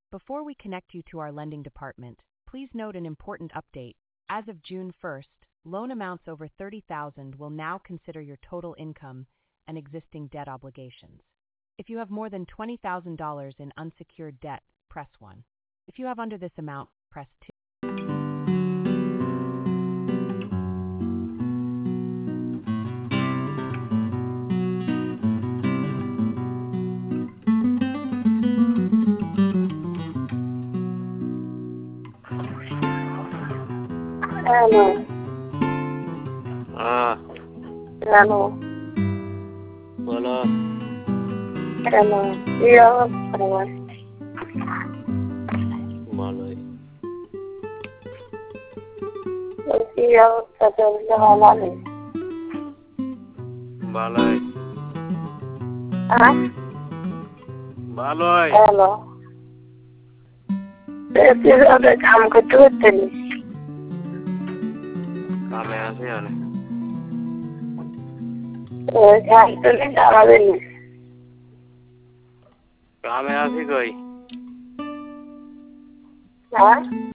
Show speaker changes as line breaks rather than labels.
Before we connect you to our lending department, please note an important update. As of June 1st, loan amounts over $30,000 will now consider your total income and existing debt obligations. If you have more than $20,000 in unsecured debt, press 1. If you have under this amount, press 2.
Hello. Hello.
बोलो
Hello. Yo, hello.
मालूम
Yo, tapi jangan lagi.
मालूम
Ah?
मालूम
Hello. Tapi ada kamu ketut ni.
kami asli ane
Jangan tu ni jangan ni.
kami asli koi
Ah?